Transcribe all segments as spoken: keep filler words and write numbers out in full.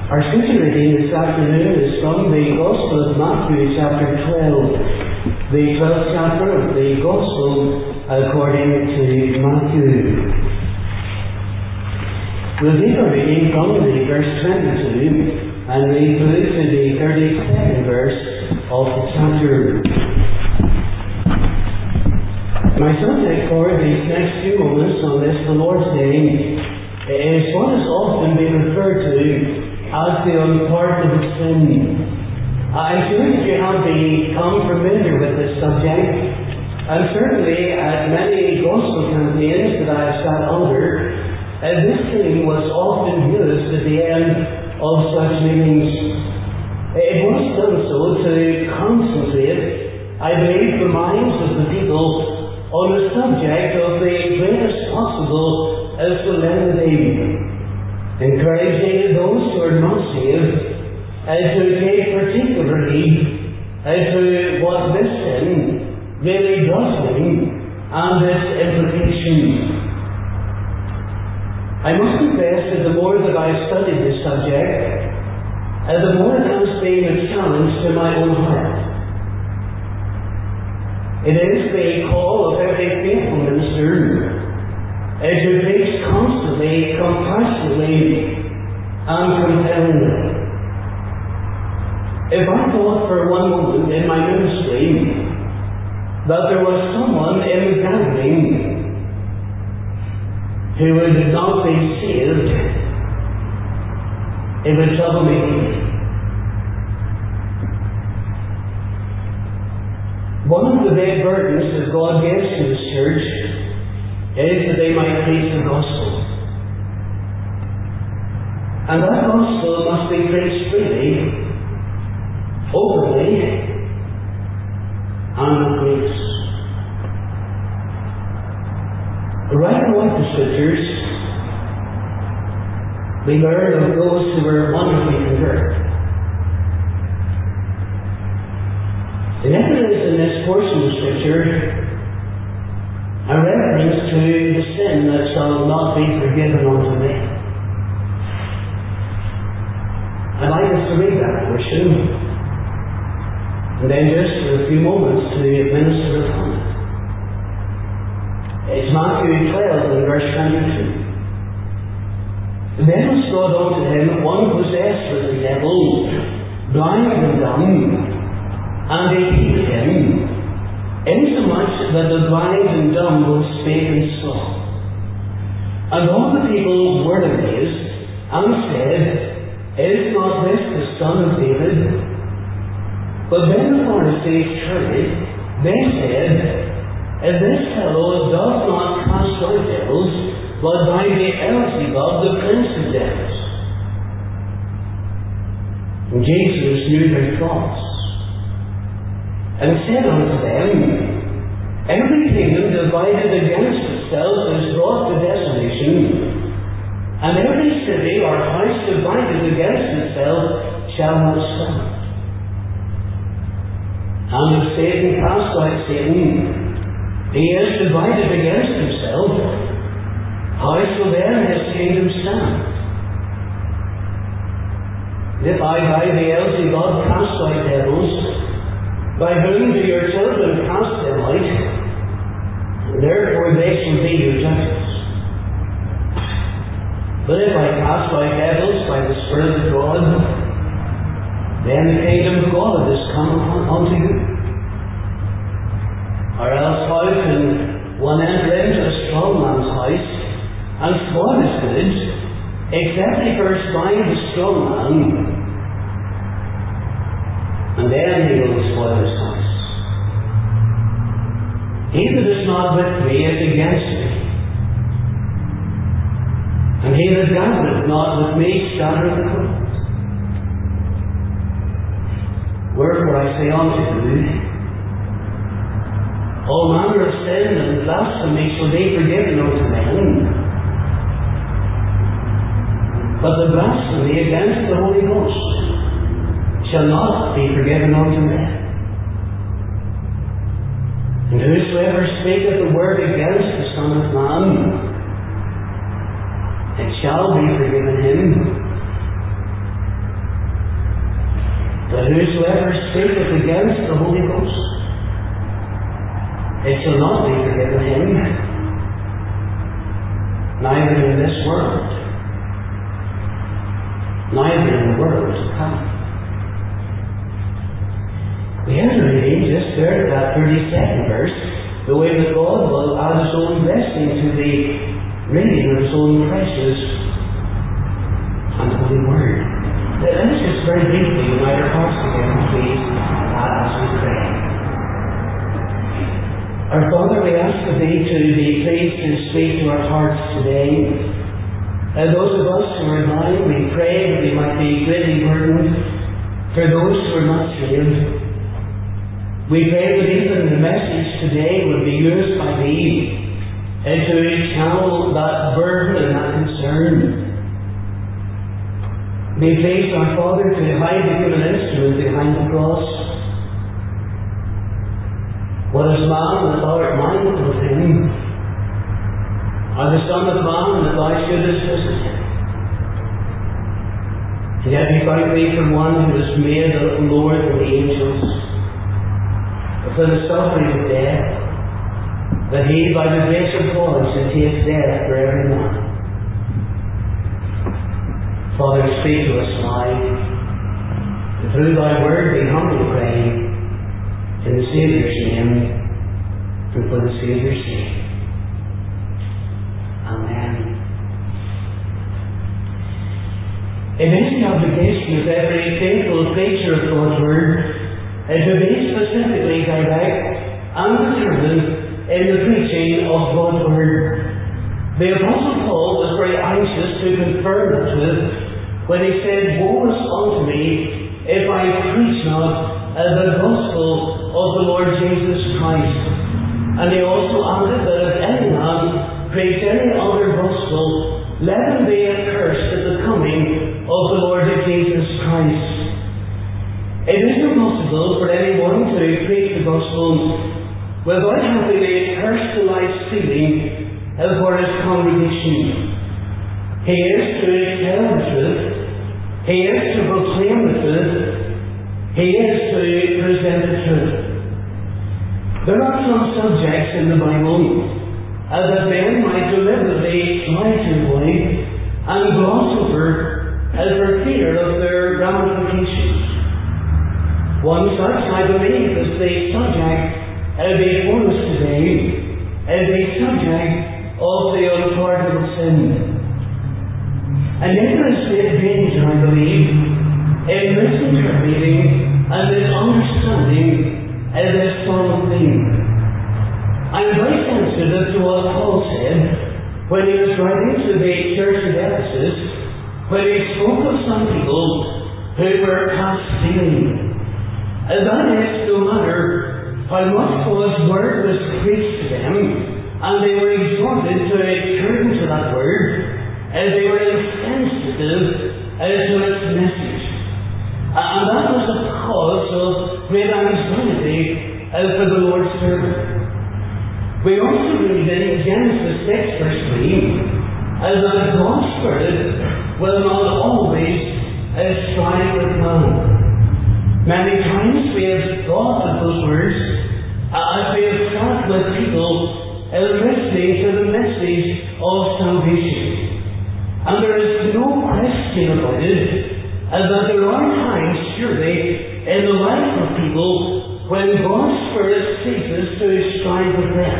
Our scripture reading this afternoon is from the Gospel of Matthew, chapter twelve, the twelfth chapter of the Gospel according to Matthew. We'll read our reading from the verse twenty-two and read through to the thirty-second verse of the chapter. My subject for these next few moments on this, the Lord's Day, is what has often been referred to as the unpardonable sin. I'm sure that you have become familiar with this subject, and certainly at many gospel campaigns that I have sat under, uh, this theme was often used at the end of such meetings. It was done so to concentrate, I believe, the minds of the people on the subject of the greatest possible solemnity, encouraging those who are not saved uh, to take particular heed uh, to what this sin really does mean and its implications. I must confess that the more that I studied this subject, uh, the more it has been a challenge to my own heart. It is the call of every faithful minister uh, to preach constantly, compassionately, and compellingly. If I thought for one moment in my ministry that there was someone in the gathering who would not be saved, it would trouble me. One of the big burdens that God gives to His church is that they might preach the gospel. And that gospel must be preached freely, openly, and with grace. Right along the scriptures, we learn of those who were wonderfully converted. And if there is in this portion of Scripture a reference to the sin that shall not be forgiven unto me, I'd like us to read that portion, and then just for a few moments to minister upon it. It's Matthew twelve and verse twenty-two. Then was brought unto him one possessed with the devil, blind and dumb, and they healed him, insomuch that the blind and dumb both spake and saw. And all the people were amazed, and said, Is not this the son of David? But when the Pharisees heard it, they said, This fellow doth not cast out devils, but by Beelzebub, the prince of devils. And Jesus knew their thoughts, and said unto them, Every kingdom divided against itself is brought to desolation, and every city or house divided against itself shall not stand. And if Satan cast out Satan, he is divided against himself, how shall then his kingdom stand? If I by Beelzebub cast out devils, by whom do your children cast them out? Therefore they shall be your judges. But if I cast out devils by the Spirit of God, then the kingdom of God is come unto you. Or else how can one enter into a strong man's house and spoil his goods, except he first bind the strong man, and then he will spoil his house? He that is not with me is against me, and he that gathereth not with me scattereth abroad. Wherefore I say unto you, all manner of sin and blasphemy shall be forgiven unto men, but the blasphemy against the Holy Ghost shall not be forgiven unto men. And whosoever speaketh the word against the Son of Man, it shall be forgiven him. whosoever speaketh against the Holy Ghost, it shall not be forgiven him, neither in this world, neither in the world to come. We have to read just there, that thirty-second verse, the way that God will add His own blessing to the reading of His own precious and holy Word. Let us just very briefly unite our hearts together, please, as we pray. Our Father, we ask of Thee to be pleased to speak to our hearts today. And those of us who are alive, we pray that we might be greatly burdened for those who are not saved. We pray that even the message today will be used by Thee and to channel that burden and that concern. Be pleased, our Father, to hide the human instrument behind the cross. What is man that thou art mindful of him? Or the Son of Man that thou shouldest visit him? And yet we thank Thee for one who is made a little lower than the angels, for the suffering of death, that He, by the grace of God, should take death for every man. Father, speak to us now, and through Thy Word we humbly pray, in the Saviour's name, and for the Saviour's sake. Amen. It is the obligation of every faithful preacher of God's Word and to be specifically direct and determined in the preaching of God's Word. The Apostle Paul was very anxious to confirm the truth when he said, "Woe is unto me if I preach not uh, the gospel of the Lord Jesus Christ." And he also added that if any man preach any other gospel, let him be accursed at the coming of the Lord Jesus Christ. It is impossible for anyone to preach the gospel without having a personalized feeling for his congregation. He is to tell the truth. He is to proclaim the truth. He is to present the truth. There are some subjects in the Bible uh, that men might deliberately try to avoid and gloss over as for fear of their ramifications. One such, I believe, is the subject uh, before us today, is the subject of the unpardonable sin. And there is great danger, I believe, in misinterpreting and misunderstanding uh, this solemn thing. I'm very sensitive to what Paul said when he was writing to the church of Ephesus, when he spoke of some people who were past feeling. And that is, no matter how much God's Word was preached to them, and they were exhorted to turn to that Word, and they were insensitive to its message. And that was a cause of great anxiety for the Lord's servant. We also read in Genesis six, verse three, that God's Spirit will not always strive with man. Many times we have thought of those words as we have sat with people listening to the message of salvation. And there is no question about it that there are times, surely, in the life of people when God's Spirit ceases to strive with them.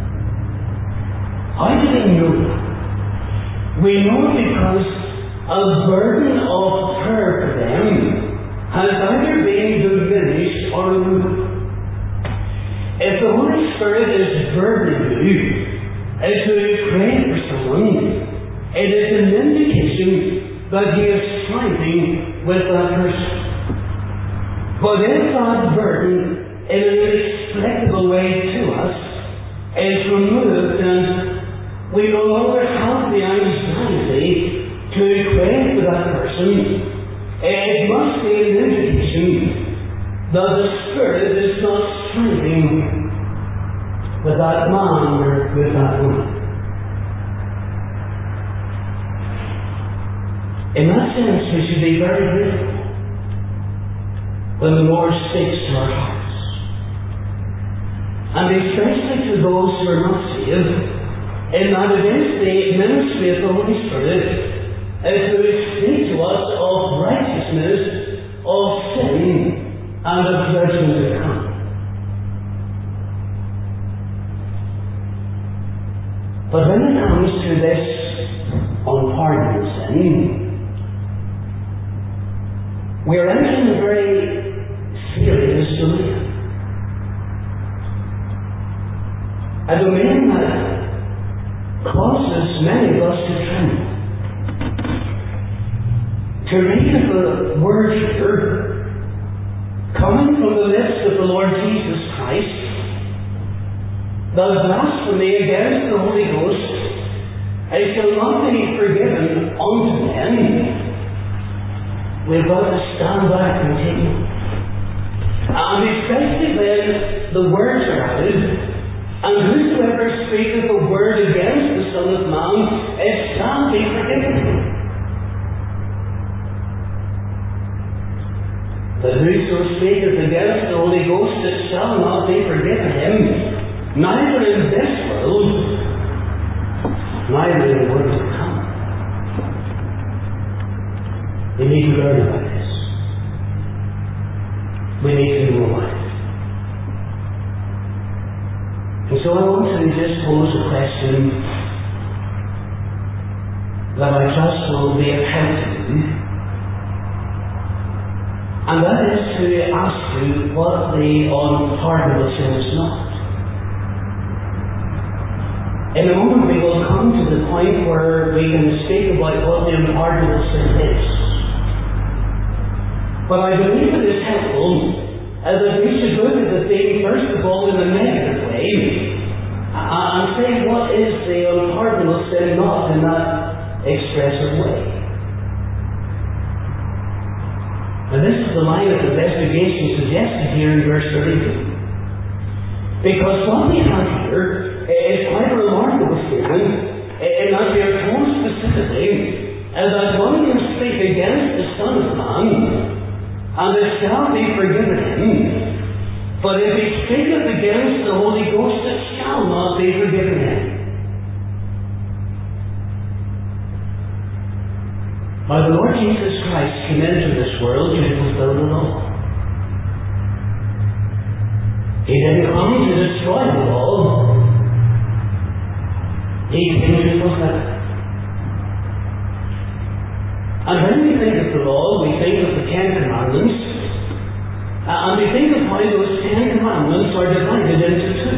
How do we know? We know because a burden of prayer for them has either been diminished or removed. If the Holy Spirit is burdening you as to pray for someone, it is an indication that He is striving with that person. But if that burden in an inexplicable way to us is removed, and we no longer have the anxiety to pray for that person, it must be an indication that the Spirit is not striving with that man or with that woman. In that sense, we should be very grateful. when the Lord speaks to our hearts. And especially to those who are not saved, in that it is the ministry of the Holy Spirit as who will speak to us of righteousness, of sin, and of judgment to come. But when it comes to this unpardonable sin, we are entering a very serious domain. A domain that causes many of us to tremble. To read of the word here, coming from the lips of the Lord Jesus Christ, the blasphemy against the Holy Ghost, it shall not be forgiven unto men. We've got to stand back and take note. And especially when the words are added, and whosoever speaketh a word against the Son of Man, it shall be forgiven him. But whoso speaketh against the Holy Ghost, it shall not be forgiven him, neither in this world, neither in the world to come. We need to learn about this. We need to know about it. And so I want to just pose a question that I trust will be of help to you. And that is to ask you what the unpardonable sin is not. In a moment we will come to the point where we can speak about what the unpardonable sin is. But I believe it is helpful as that we should look at the thing first of all in a negative way and say what is the unpardonable sin not in that expressive way. And this is the line of investigation suggested here in verse thirty-two. Because what we have here is quite a remarkable statement in that we are told specifically that one can speak against the Son of Man, and it shall be forgiven him, but if he speaketh against the Holy Ghost, it shall not be forgiven him. Now the Lord Jesus Christ came into this world to fulfill the law. He didn't come to destroy the law. He came to fulfill it. And when we think of the law, we think of the Ten Commandments, uh, and we think of how those Ten Commandments are divided into two.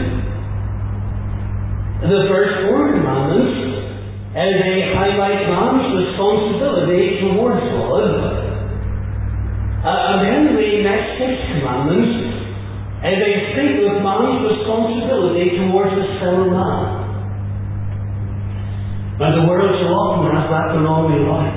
The first four commandments, as they highlight man's responsibility towards God, uh, and then the next six commandments, as they speak of man's responsibility towards his fellow man. And the world so often has that the wrong way around.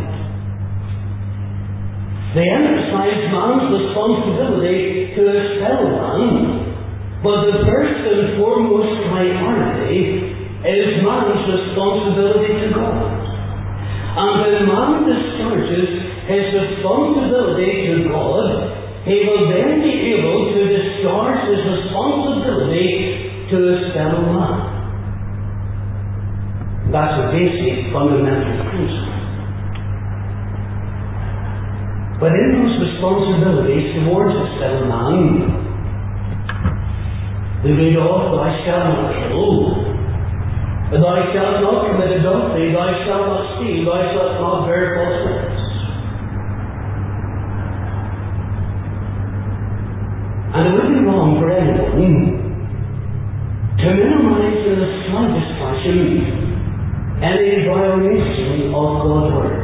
They emphasize man's responsibility to his fellow man, but the first and foremost priority is man's responsibility to God. And when man discharges his responsibility to God, he will then be able to discharge his responsibility to his fellow man. That's a basic fundamental principle. But in those responsibilities towards his fellow man, we read off, thou shalt not kill, thou shalt not commit adultery, thou shalt not steal, thou shalt not bear false witness. And it would be wrong for anyone to minimize in the slightest fashion any violation of God's word.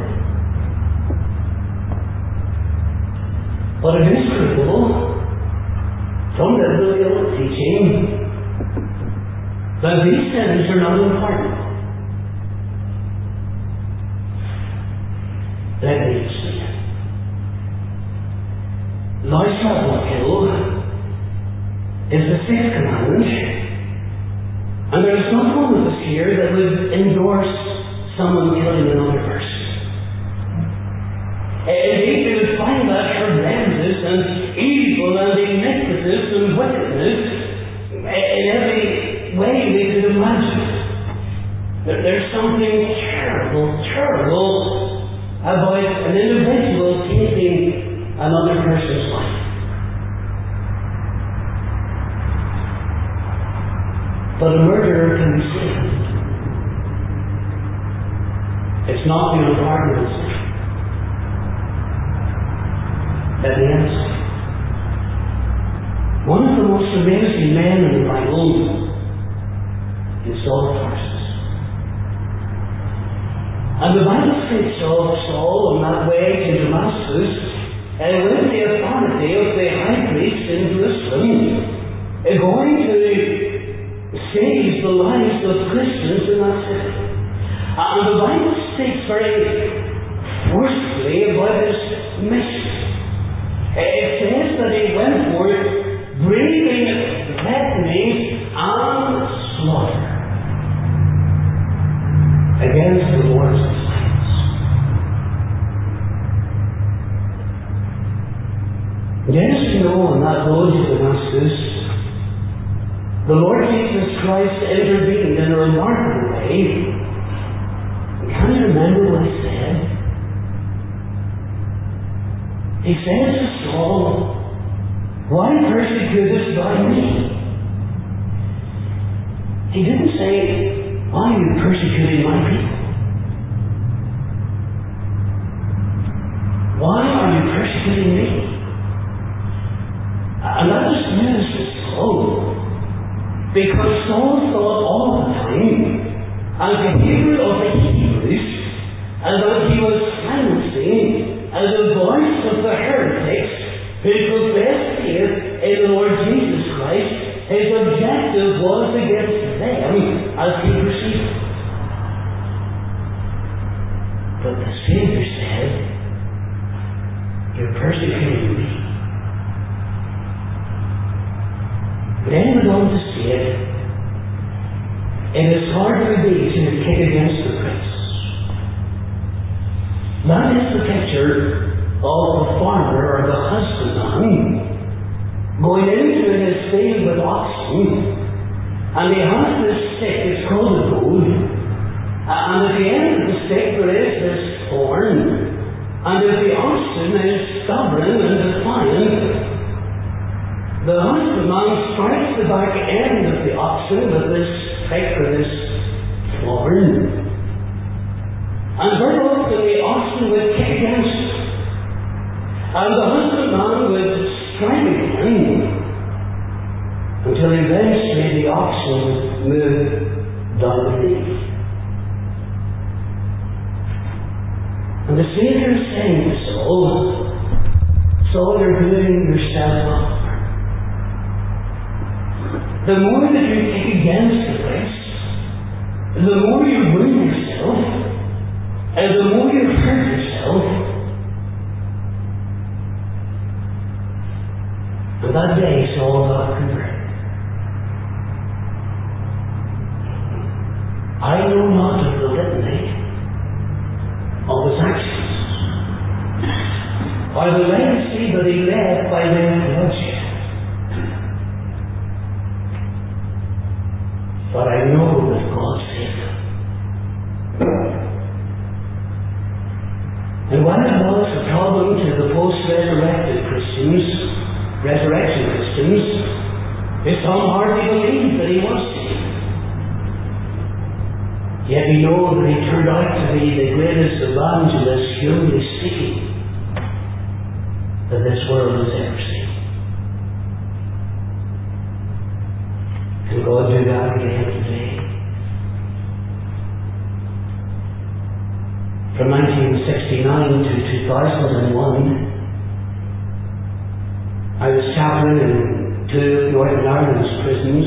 But it is critical from the biblical teaching that these sins are not unpardonable. Let me explain. Thou shalt not kill is the sixth commandment, and there is not one of us here that would endorse someone killing another person. Indeed, we would find that horrendous and evil and iniquitous and wickedness in every way we could imagine. There's something terrible, terrible about an individual taking another person's life. But a murderer can be saved. It's not the unpardonable sin. Let me answer. One of the most amazing men in the Bible is Saul of Tarsus. And the Bible speaks of Saul on that way to Damascus, and with the authority of the high priest in Jerusalem, going to save the lives of Christians in that city. And the Bible speaks very forcefully about his mission. It says that he went forth breathing threatening and slaughter against the Lord's disciples. Yes, you know, on that road to Damascus, the Lord Jesus Christ intervened in a remarkable way. Can you remember what he said? He said to Saul, "Why persecutest thou me?" He didn't say, "Why are you persecuting my people? Why are you persecuting me?" And that was news to Saul, because Saul thought all the time, as the Hebrew of the Hebrews, and that he was silencing as a voice of the heretics who professed faith in the Lord Jesus Christ. His objective was against them as he perceived it. But the Savior said, "You're persecuting me." Then he went on to say, "It is hard for thee to kick against the pricks." That is the picture of the farmer or the husbandman going into his field with oxen, and he has this stick, it's called a goad, and at the end of the stick there is this thorn, and if the oxen is stubborn and defiant, the husbandman strikes the back end of the oxen with this stick or this thorn. And very often the oxen would kick against it. And the husbandman would strike again until eventually the oxen would move down the leaf. And the Savior is saying to Saul, "Saul, you're doing yourself up. The more that you kick against the pricks, the more you wound yourself, and the more you hurt yourself." And that day Saul got converted. I know not of the litany of his actions, or the legacy that he left by way of bloodshed. But I know that God saved him. And while it was a problem to the post-resurrected Christians, resurrection Christians, some hardly believed that he was saved. Yet we know that he turned out to be the greatest evangelist, humanly speaking, that this world has ever seen. Can God do that again today? From nineteen sixty-nine to two thousand one, I was chaplain in two of Northern Ireland's prisons,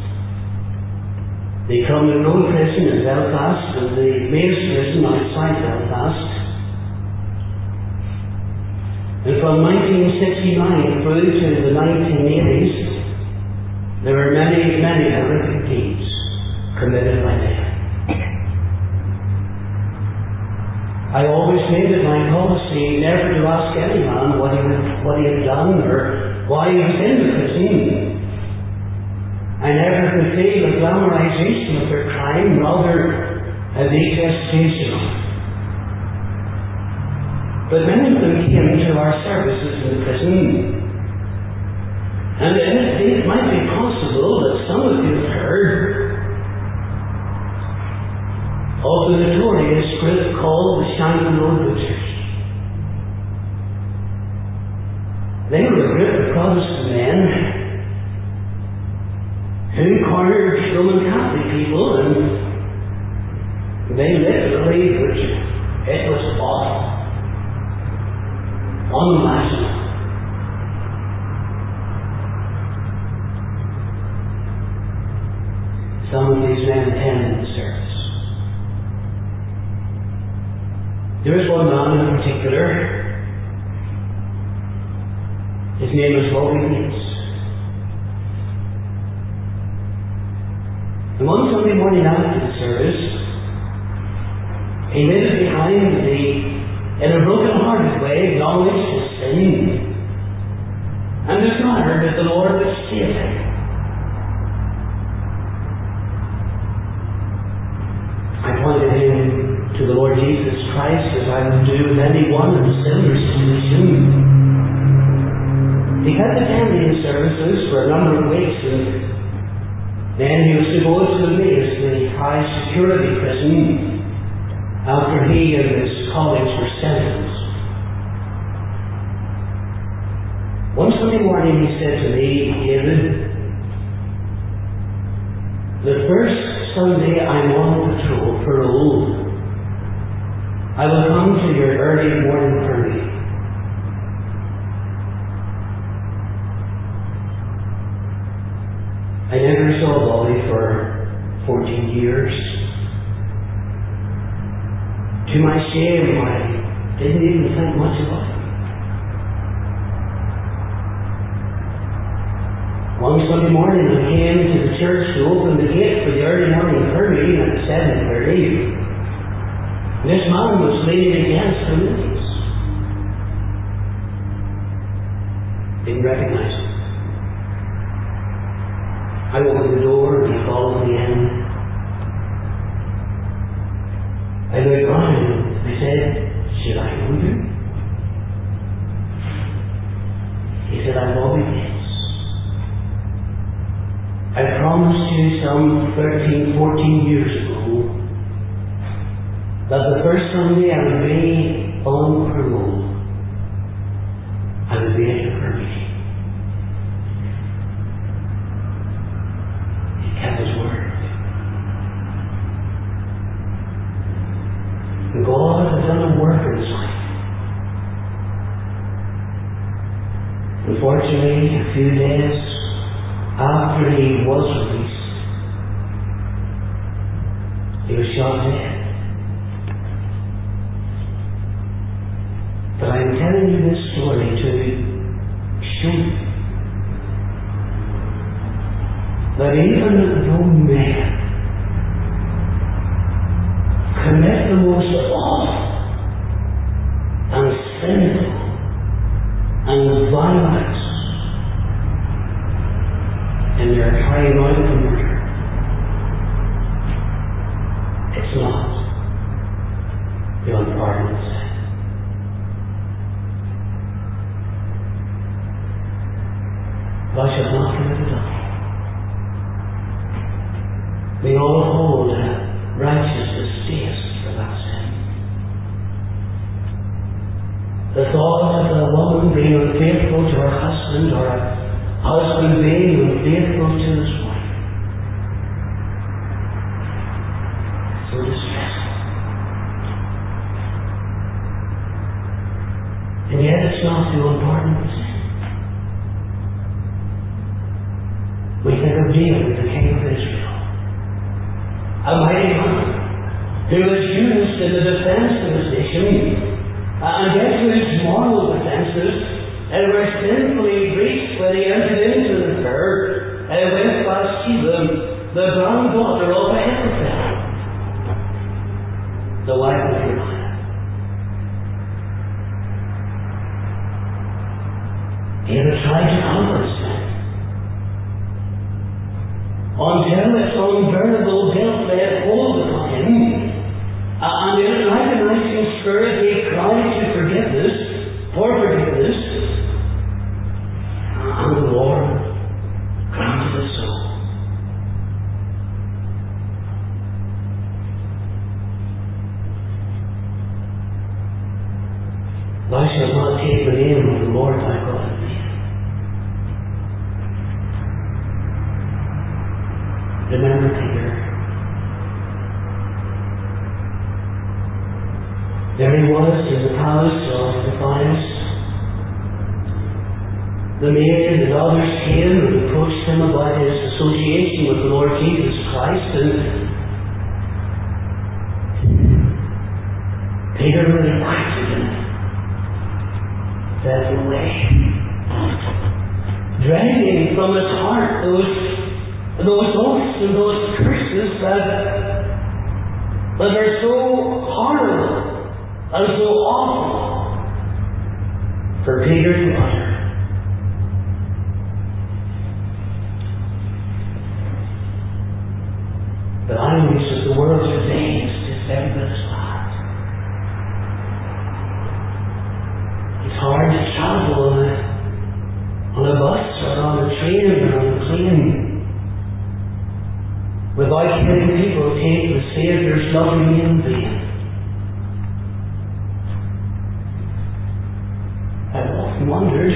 the Crumlin Road prison in Belfast and the Mace prison outside Belfast. And from nineteen sixty-nine through to the nineteen eighties, there were many, many horrific deeds committed by them. I always made it my policy never to ask any man what he, had, what he had done or why he was in the prison. I never could feel a glamorization of their crime, rather a detestation of it. But many of them came to our services in the prison, and it might be possible that some of you have heard of the notorious group called the Shannon Road Butchers. They were a group of Protestant men who cornered Roman Catholic people, and they literally butchered. It was awful. Unimaginable. Some of these men attended the service. There is one man in particular. His name is Bobby Bates. And one Sunday morning after the service, he lived behind the, in a broken-hearted way, acknowledged his sin and desired that the Lord would save him. I pointed him to the Lord Jesus Christ, as I would do with anyone in a similar situation. He kept attending his services for a number of weeks, and then he was to go to the Maidstone high security prison after he and his colleagues were sentenced. One Sunday morning he said to me, David, the first Sunday I'm on patrol, parole, I will come to your early morning prayer meeting. I never saw Bobby for fourteen years. To my shame, I didn't even think much about him. One Sunday morning I came to the church to open the gate for the early morning prayer meeting at seven thirty. This man was leaning against the lilies. Didn't recognize him. I opened the door and he followed me in. I looked around and I said, should I know you? He said, I'm Bobby Bates. I promised you some thirteen, fourteen years ago that the first Sunday I would be on parole, I would be at your prayer meeting. He kept his word. And God has done a work in his life. Unfortunately, a few days after he was released, he was shot dead. But I'm telling you this story to show you that even though men commit the most awful and sinful and violence in their crying out for murder, it's not the unpardonable sin. Thou shalt not commit adultery. We all hold a righteous distaste for that sin. The thought of a woman being unfaithful to her husband, or a husband being unfaithful to his wife, is so distressing. And yet it's not the unpardonable sin. We think of David, the king of Israel, a mighty man who was used in the defense of his nation, and yet his moral defenses and were sinfully breached when he entered into the affair and with Bathsheba, the granddaughter of Ahithophel, the wife of Uriah. he had tried to conquer sin. Until its unbearable guilt laid hold upon him, and in an agonizing spirit he cried to forgiveness, for forgiveness, and the Lord granted it so. Thou shalt not take the name of the Lord thy God in vain. Remember Peter. There he was in the palace of Matthias. The maid and others came and approached him about his association with the Lord Jesus Christ, and Peter really acted in it. That away, dragging from his heart those those oaths and those curses that that are so horrible and so awful for Peter to utter. But I wish that the world today is just every bit as bad. It's hard to travel on a, on a bus or on a train or on a plane without hearing people take the Saviour's loving name in vain. I've often wondered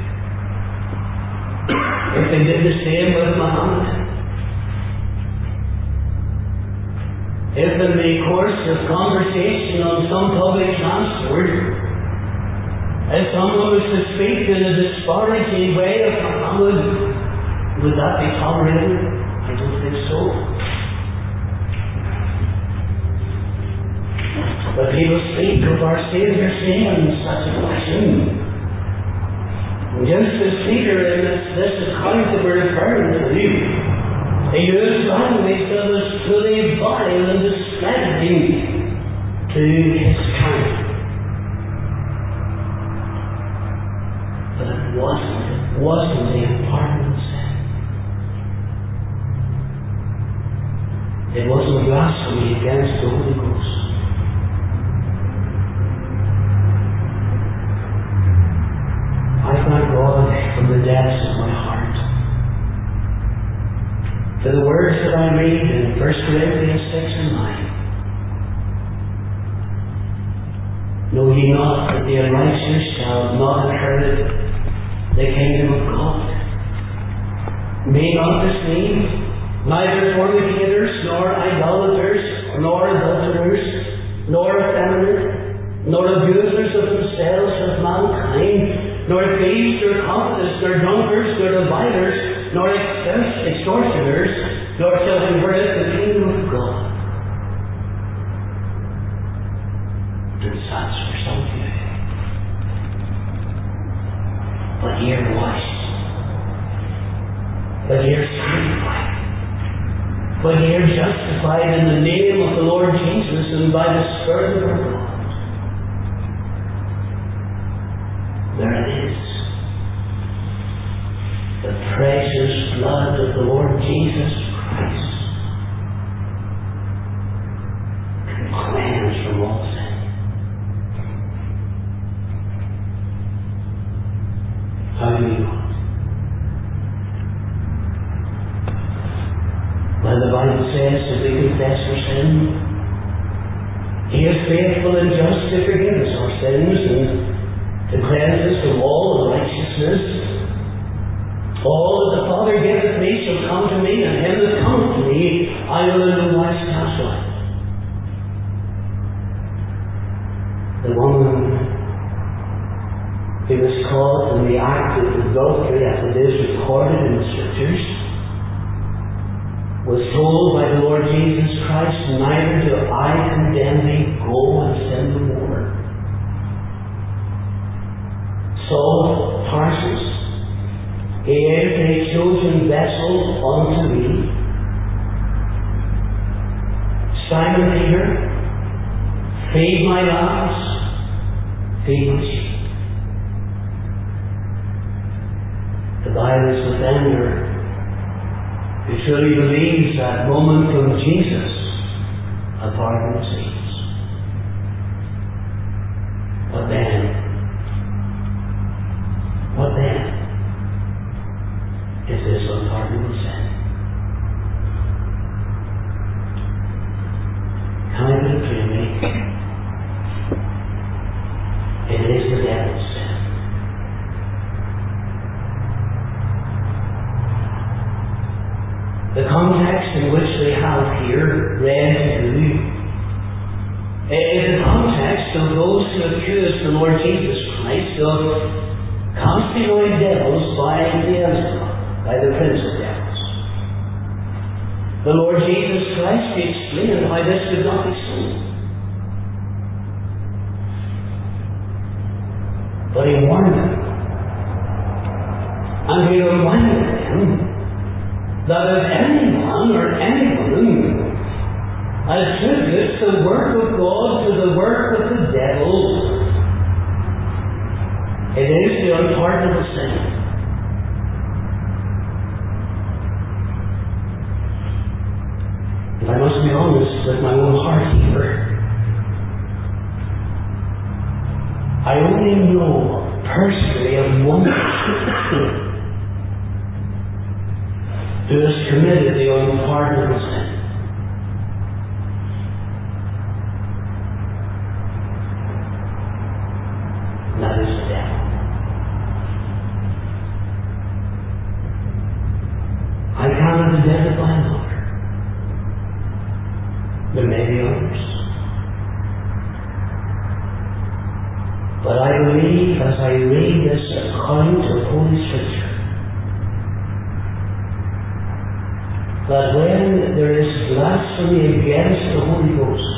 if they did the same with Muhammad. If in the course of conversation on some public transport, if someone was to speak in a disparaging way of Muhammad, would that be tolerated? I don't think so. But people speak of our Saviour's name in such a fashion. Just as Peter in this, this account that we're referring to, he used language that was truly vile and discrediting to his kind. But it wasn't, it wasn't the pardon of sin. It wasn't blasphemy against the Holy Ghost. I thank God from the depths of my heart for the words that I read in First Corinthians six and nine. Know ye not that the unrighteous shall not inherit the kingdom of God? Be not deceived, neither fornicators, nor idolaters, nor adulterers, nor effeminate, nor abusers of themselves of mankind, nor thieves, nor covetous, nor drunkards, nor revilers, nor extortioners, nor shall inherit the kingdom of God. And that's for some of you. But you're washed. But you're sanctified. But you're justified in the name of the Lord Jesus and by the Spirit of our God. There it is. The precious blood of the Lord Jesus Christ can cleanse from all sin. How do you know it? Well, the Bible says that we confess our sin, He is faithful and just to forgive us our sins and to cleanse us from all unrighteousness. All that the Father giveth me shall come to me, and him that cometh to me I will in no wise cast out. The woman who was caught in the act of adultery, as it is recorded in the Scriptures, was told by the Lord Jesus Christ, neither do I condemn thee, go and sin no more. Saul of Tarsus, he is a chosen vessel unto me. Simon Peter, feed my lambs, feed my sheep. this offender who truly believes that moment from Jesus a pardon sees. What then? What then is this unpardonable sin? Can I put it plainly? It is the devil's sin. The context in which we have here read to you is the context of those who accuse the Lord Jesus Christ of casting away devils by Beelzebub, by the prince of devils. The Lord Jesus Christ explained why this could not be so. But he warned them, and he reminded them that if anyone or anyone attributes the work of God to the work of the devil, it is the unpardonable sin. If I must be honest with my own heart here, I only know personally of one person who has committed the unpardonable sin. And that is the devil. I cannot identify another. There may be others. But I believe as I read this account of Holy Scripture that when there is blasphemy against the Holy Ghost,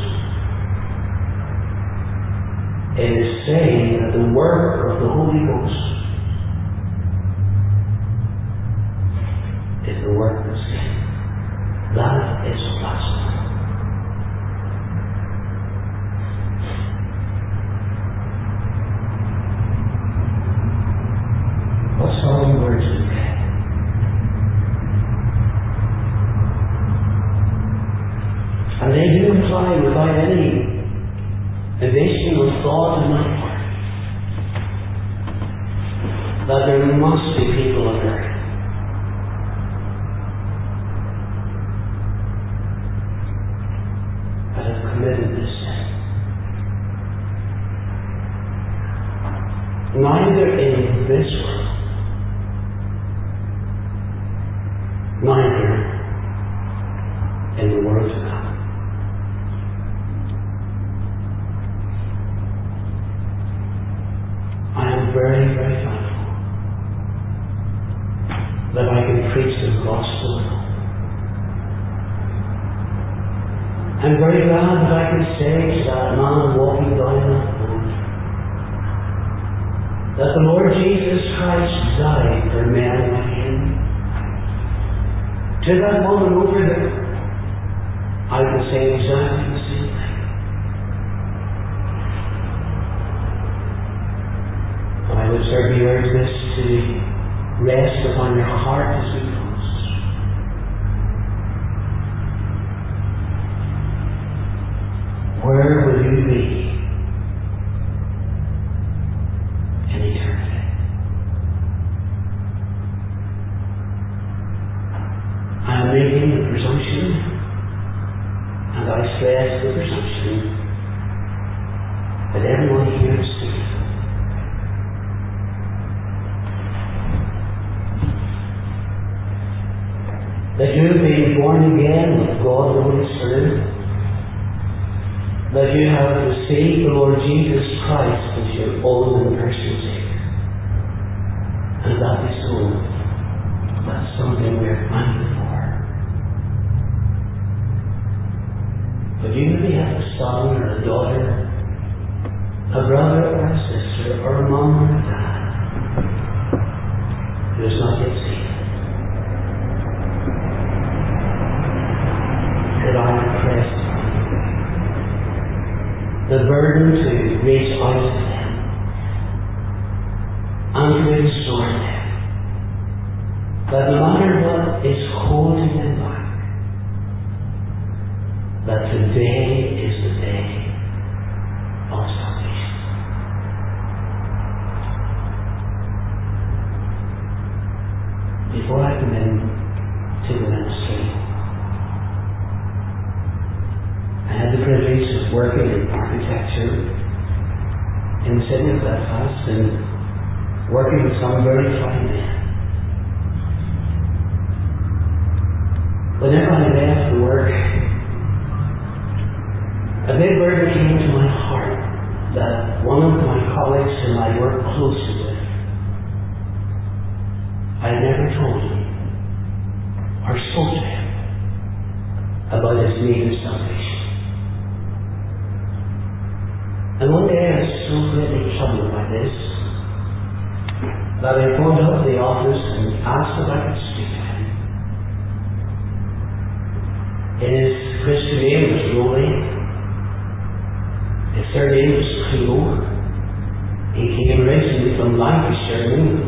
it is saying that the work of the Holy Ghost is the work of sin. That is blasphemy. What solemn words we pray. And they do imply, without any additional thought in my heart, that there must be people on earth that have committed this sin. Neither in this world, neither in the world to come. Very, very thankful that I can preach the gospel. I'm very glad that I can say to that man walking down that road that the Lord Jesus Christ died for men like him. To that woman over there, I can say exactly the same thing. I would certainly urge this to rest upon your heart as we close. Where will you be in eternity? I am making the presumption, and I stress the presumption, that everyone here is saved. That you have been born again with God the Holy Spirit, that you have received the Lord Jesus Christ as your own and personal Savior. And that is so. That's something we're thankful for. But you maybe have a son or a daughter, a brother or a sister, or a mom or a dad who is not yet saved. That I impress the burden to reach out to them and to restore them today is the day of salvation. Before I come in to the ministry, I had the privilege of working in architecture in the city of Belfast and working with some very fine men. Whenever I left the work, a big burden came to my heart that one of my colleagues whom I worked closely with, I never told him or spoke to him about his need of salvation. And one day I was so greatly troubled by this that I phoned up the office and asked if I could speak to him. His Christian name was Rory. His surname was Cleo. He came originally from Lancashire.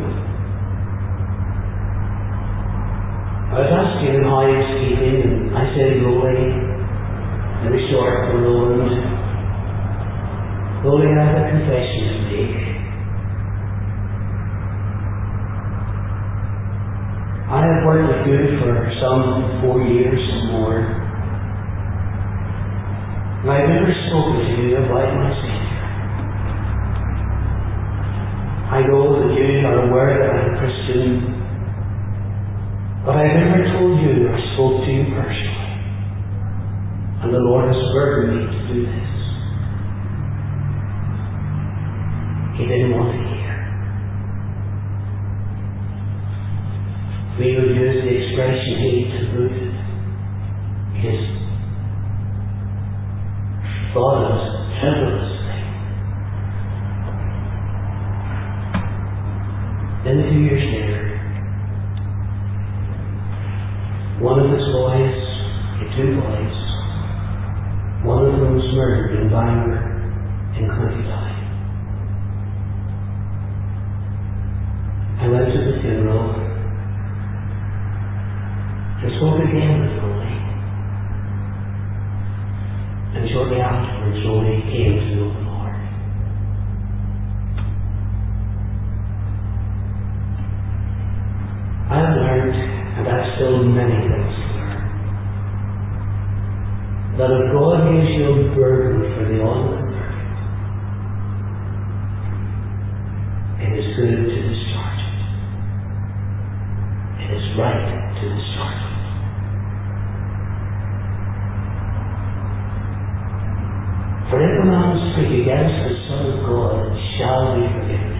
I was asking him how he was keeping, and I said Rory, and it was short for Roland. Rory, I have a confession to make. I have worked with you for some four years or more, and I've never spoken to you about my Saviour. I know that you are aware that I'm a Christian, but I've never told you or spoke to you personally, and the Lord has burdened me to do this. He didn't want to hear. We would use the expression he rooted. His thought of us frivolous thing. Then a few years later, one of his boys, he had two boys, one of them was murdered in Bangor in County Louth. I went to the funeral and spoke again with Rory. And shortly afterwards, Rory came to know the Lord. I've learned, and I've still many things to learn, that if God gives you a burden for the unconverted, it is good to discharge it. It is right to discharge it. For if a man speak against the Son of God, it shall be forgiven.